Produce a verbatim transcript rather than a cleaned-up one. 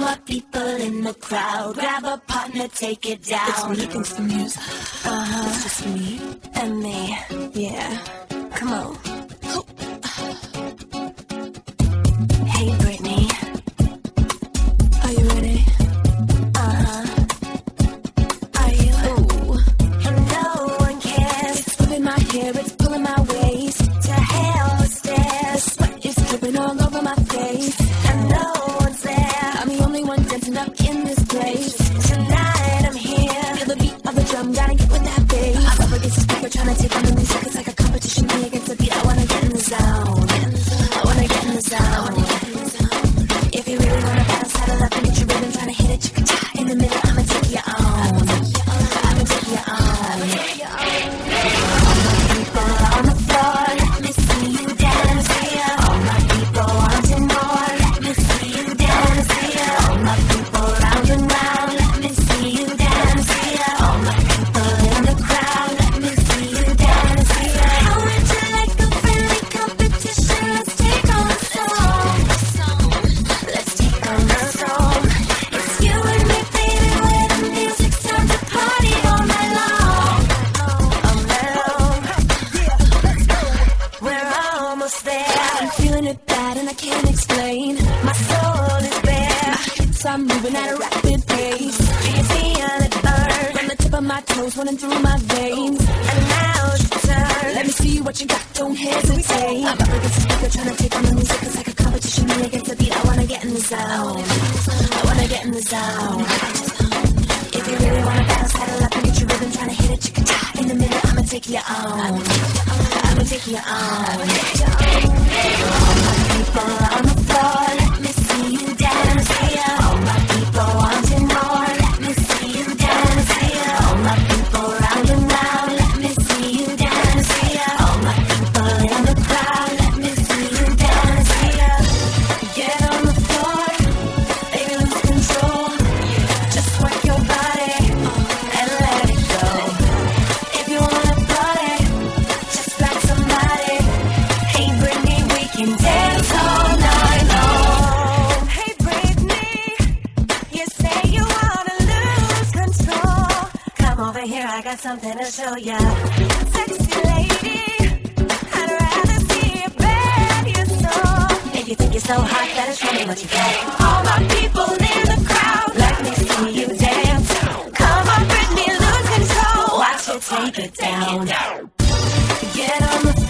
my people in the crowd. Grab a partner, take it down. It's me against the music. Uh-huh. It's just me and me. Yeah. Come on. Hey, Britney. Are you ready? Uh-huh. Are you? Ooh. And no one cares. It's flipping my hair, it's pulling my waist. To hell with stairs. Sweat is dripping all over my face. And no one's there. I'm the only one dancing up in this place. Tonight I'm here. Feel the beat of the drum, gotta get with that bass. I'm up against the speaker, trying to take on the music. It's like a competition, me against the beat. I wanna get in the zone. I wanna get in the zone. If you really wanna battle, saddle up and get your rhythm, trying to hit it, chicka-cha. In the middle, I'ma take you on. I'ma take you on. All my people on the floor, let me see you dance here. All my people wanting more, let me see you dance here. All my people round and round, let me see you dance here. All my people in the crowd, let me see you dance here. How would you like a friendly competition? Let's take on the song. Let's take on the song. It's you and me, baby, where the music's time to party all night long. All night long. We're almost there. I'm feeling it bad and I can't explain. My soul is bare. Hips are moving at a rapid pace. Do you feel it burn? From the tip of my toes running through my veins. And now it's your turn. Let me see what you got, don't hesitate. I'm up against the speaker, trying to take on the music. It's like a competition, me against the beat. I wanna get in the zone. I wanna get in the zone. If you really wanna battle, saddle up and get your rhythm, trying to hit it, chicka-cha. In the middle, I'ma take you on. I'ma take you on. All my people on the floor, let me see you dance here. All my people wanting more, let me see you dance here. All my people round and round, let me see you dance here. All my people in the crowd, let me see you dance here. Get on the floor, baby, lose control. Just work your body and let it go. If you wanna party, just like somebody. Hey, Britney, we can dance all night long. Hey, Britney, you say you wanna lose control. Come over here, I got something to show ya. Sexy lady, I'd rather see you bare your soul. If you think you're so hot, better show me what you got. All my people in the crowd, let me see you dance. Come on, Britney, lose control. Watch it, take it down. Get on the